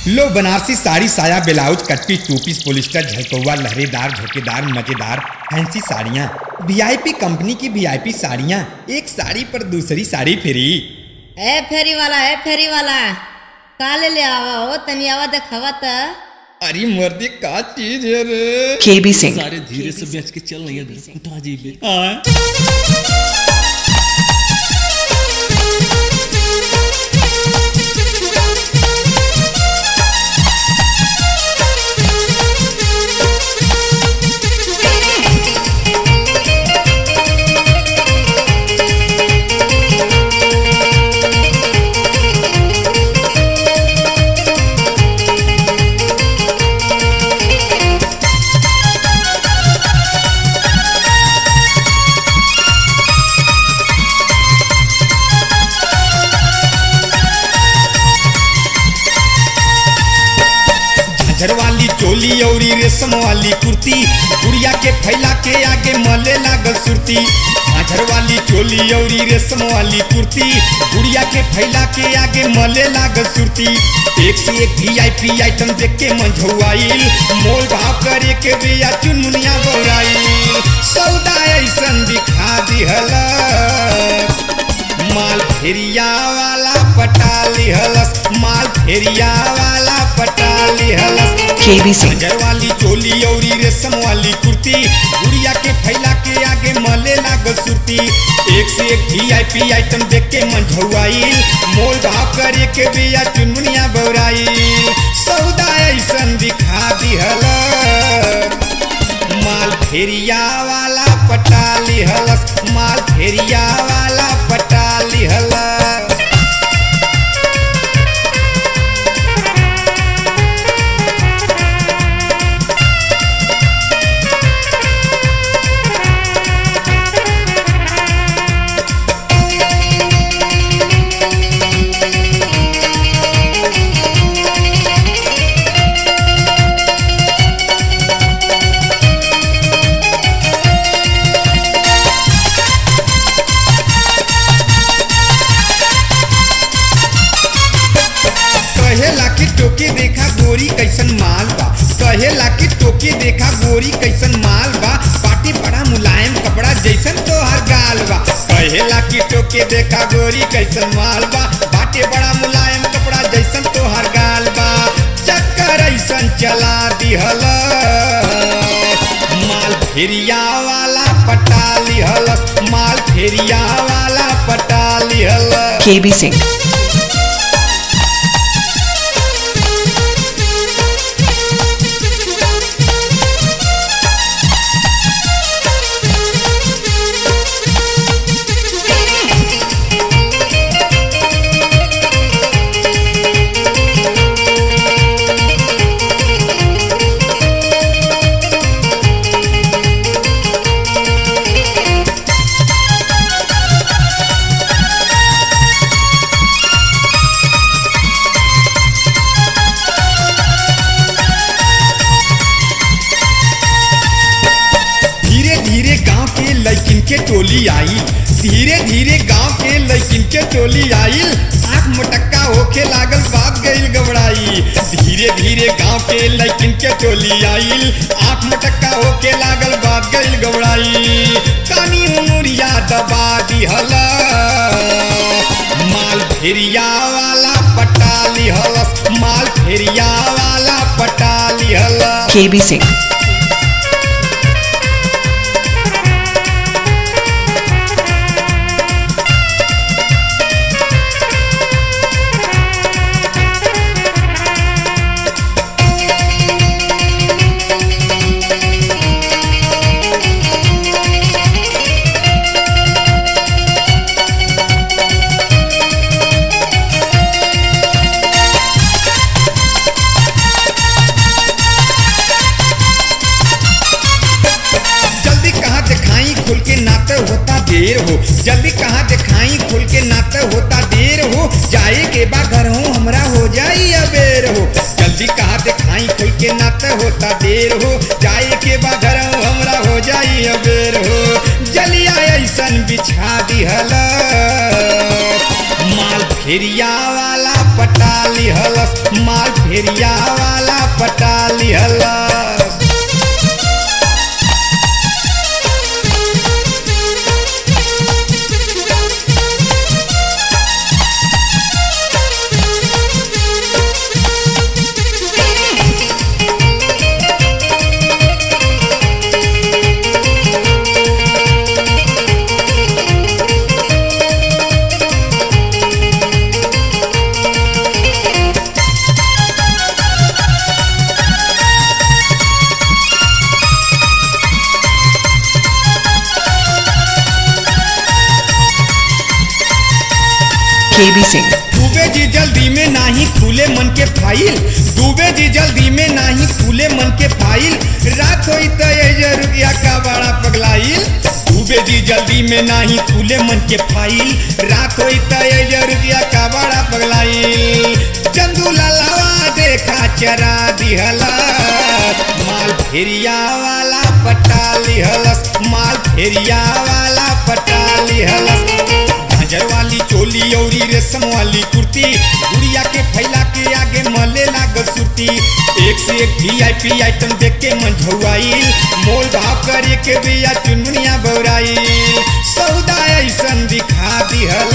लो बनारसी साड़ी साया blouse cut piece two piece polyester झलकौआ लहरेदार झोंकेदार मजेदार फैंसी साड़ियाँ वीआईपी कंपनी की वीआईपी साड़ियाँ एक साड़ी पर दूसरी साड़ी फ्री। ए फेरी वाला का ले आवा हो तनी आवा देखावा त। अरे मर्दी का चीज है रे। केबी सिंह सारे धीरे से बेच के चल नहीं है उठा जी वाली चोली औरी रेशम वाली कुर्ती गुड़िया के फैला के आगे मले लागल सुरती। झाझर वाली चोली औरी रेशम वाली कुर्ती गुड़िया के फैला के आगे मले लागल सुरती। एक से एक वीआईपी आइटम देख के मन झुआइल मोल भाव करे के बिया चुनमुनिया बौराइल। सौदा ऐसन दिखा दिहल माल फेरिया वाला पटा लिहलस माल फेरिया वाला पटा लिहलस। केबी सिंह झाझर वाली चोली औरी रेशम वाली कुर्ती गुड़िया के फैला के आगे मले लागल सुरती। एक से एक वीआईपी आइटम देख के मन झुआइल मोल भाव करे के बिया चुनमुनिया बौराइल। सौदा ऐसन दिखा दिहल माल फेरिया वाला पटा लिहलस माल फेरिया वाला पटा लिहलस। कहेला कि टोके देखा गोरी कैसन माल बा कहेला कि टोके देखा गोरी कैसन माल बा पाटी बड़ा मुलायम कपड़ा जैसन तोहर गाल बा। कहेला कि टोके देखा गोरी कैसन माल बा बाटे बड़ा मुलायम कपड़ा जैसन तोहर गाल बा। चक्कर ऐसन चला दिहल माल फेरिया वाला पटा लिहलस माल फेरिया वाला पटा लिहलस। केबी सिंह लड़किन के टोली आई धीरे धीरे गांव के लड़किन के टोली आइल। आँख मटक्का होके लागल बात गईल घबराई धीरे धीरे गांव के लड़किन के टोली आइल। आँख मटक्का होके लागल बात गईल घबराई कानी उमुरिया दबा दिहल माल फेरिया वाला पटा लिहलस माल फेरिया वाला पटा लिहलस। केबी सिंह देर हो जल्दी कहाँ दिखाई खुल के नाते होता देर हो जाए के बा घर हो हमरा हो जाई अबेर हो जल्दी कहाँ दिखाई खुल के नाते होता देर हो जाए के बा घर हो हमरा हो जाई अबेर हो जलिया ऐसन बिछा दिहल माल फेरिया वाला पटा लिहलस, माल फेरिया वाला पटा लिहलस। KB Singh. डूबे जी जल्दी में नाही खुले मन के फाइल, डूबे जी जल्दी में नाही खुले मन के फाइल, रात होई त ये रुपया का बड़ा पगलाइल। डूबे जी जल्दी में नाही खुले मन के फाइल, रात होई त ये रुपया का बड़ा पगलाइल। चंदू लालावा देखा चरा दिहलस, माल फेरिया वाला पटा लिहलस, माल फेरिया वाला पटा लिहलस। झांझर वाली चोली औरी रेशम वाली कुर्ती, गुड़िया के फैला के आगे मले लागल सुरती। एक से एक VIP आइटम देख के मन झुआइल, मोल भाव करे के बिया चुनमुनिया बौराइल। सौदा ऐसन दिखा दिहल,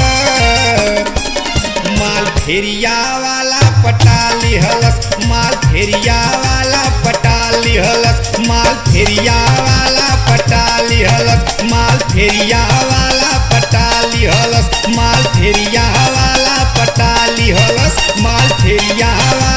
माल फेरिया वाला पटा लिहलस, माल फेरिया वाला पटा लिहलस, माल फेरिया वाला पटा लिहलस, माल फेरिया वाला पटा लिहलस, माल फेरिया वाला पटा लिहलस, माल फेरिया वाला